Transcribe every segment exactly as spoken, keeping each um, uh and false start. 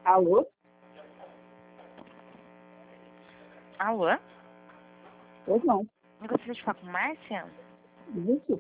Alô? Alô? Pois não. Eu gostaria de falar com Márcia? Isso.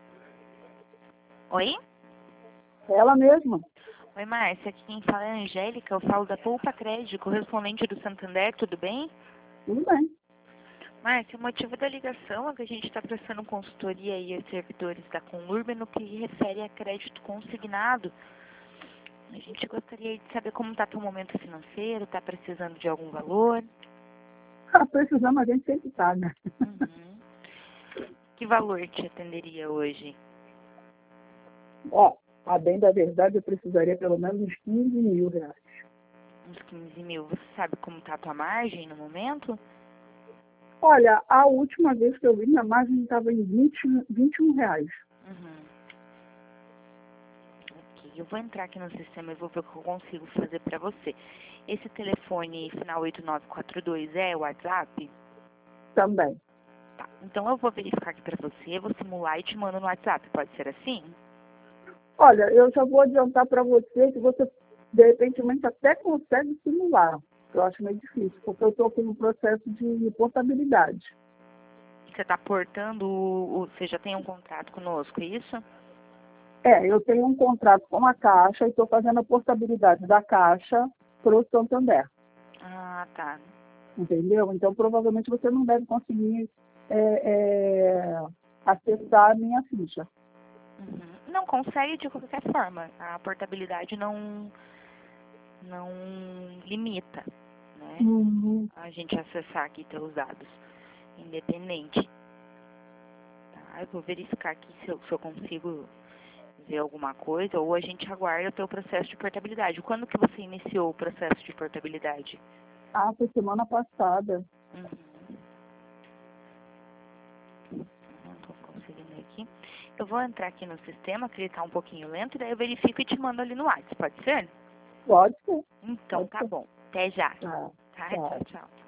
Oi? Ela mesma. Oi, Márcia. Aqui quem fala é a Angélica. Eu falo da Poupa Crédito, correspondente do Santander. Tudo bem? Tudo bem. Márcia, o motivo da ligação é que a gente está prestando consultoria aí aos servidores da Conurb no que refere a crédito consignado. A gente gostaria de saber como está o momento financeiro, está precisando de algum valor? Ah, precisamos, a gente sempre tá, né? Uhum. Que valor te atenderia hoje? Ó, a bem da verdade, eu precisaria pelo menos uns quinze mil reais. Uns quinze mil. Você sabe como está a tua margem no momento? Olha, a última vez que eu vi, minha margem estava em vinte, vinte e um reais. Uhum. Ok, eu vou entrar aqui no sistema e vou ver o que eu consigo fazer para você. Esse telefone final oito nove quatro dois é o WhatsApp? Também. Tá, então eu vou verificar aqui para você, vou simular e te mando no WhatsApp, pode ser assim? Olha, eu já vou adiantar para você que você, de repente, até consegue simular. Eu acho meio difícil, porque eu estou com um processo de portabilidade. Você está portando, o, o- você já tem um contrato conosco, é isso? É, eu tenho um contrato com a Caixa e estou fazendo a portabilidade da Caixa para o Santander. Ah, tá. Entendeu? Então, provavelmente você não deve conseguir é, é, acessar a minha ficha. Uhum. Não consegue de qualquer forma. A portabilidade não, não limita, né? Uhum. A gente acessar aqui teus dados, independente. Tá? Eu vou verificar aqui se eu, se eu consigo ver alguma coisa ou a gente aguarda o teu processo de portabilidade. Quando que você iniciou o processo de portabilidade? Ah, foi semana passada. Uhum. Não estou conseguindo aqui. Eu vou entrar aqui no sistema, que ele está um pouquinho lento, daí eu verifico e te mando ali no WhatsApp, pode ser? Pode ser. Então Pode tá ser. bom. Até já. Tá. Tá? Tá. Tchau, tchau.